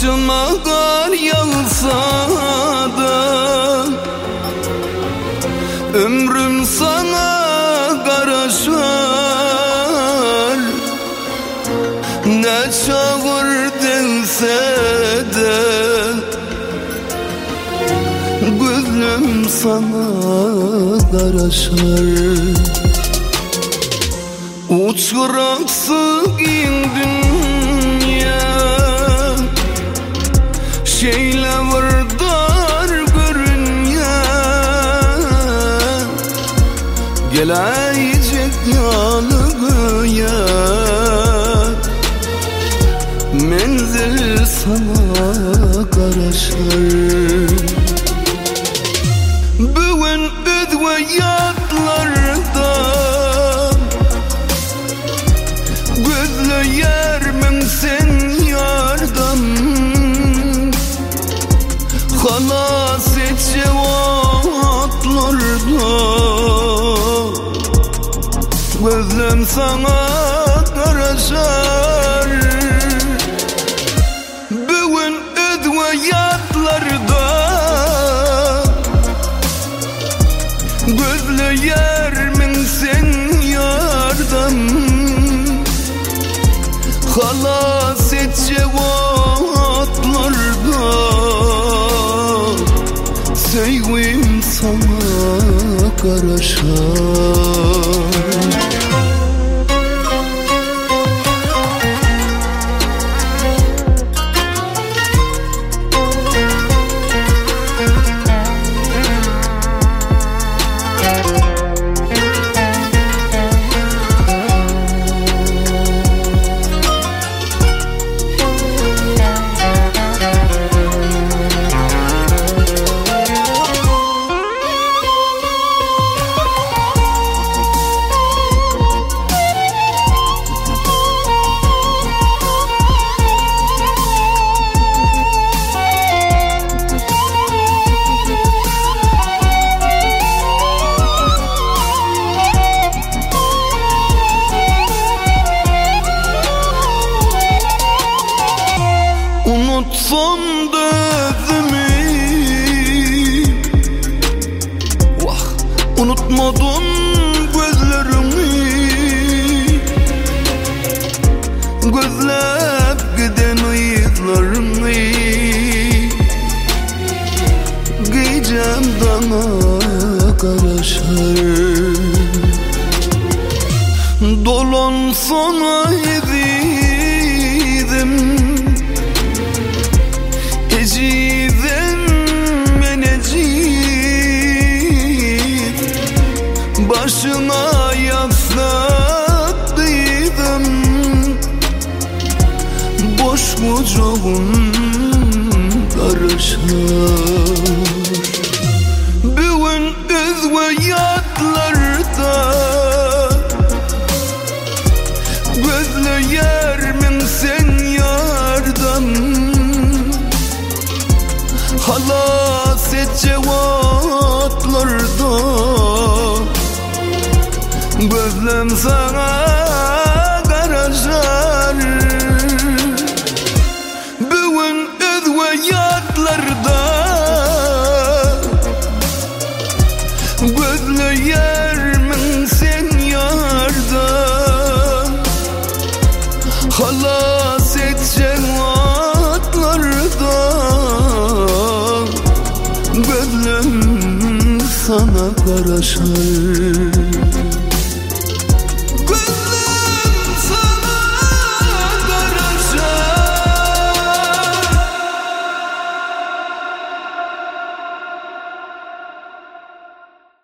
Başıma kar yağsa da ömrüm sana karaşar. Ne çağır dense de gözüm sana karaşar. Uçuraksın dünya şeyle vırdar görünüyor. Gelecek yalıgıya menzil sana karaşar. Bugün ödve yatlarda gözlü yermin sen yardım. Halas et cevaplarda gözlüm sana karaşar. Bugün ödve yatlarda gözlü yermin sen yardım. Halas et cevaplarda sevgim sana karaşar. Unutsam da özümü, vah unutmadım gözlerimi. Gözlep giden izlerimi giyeceğim dana karaşar. Dolan sana ezidim, eciden menecid. Başına yaslattıydım, boş kucağın karışır. Bugün özve yatlarda gözlü yermin sen yardım. Halas et cevaplarda gözlüm sana karaşar. Bugün özve yatlarda gözlü yermin sen yardım. Halas et cevaplarda gözlüm sana karaşar.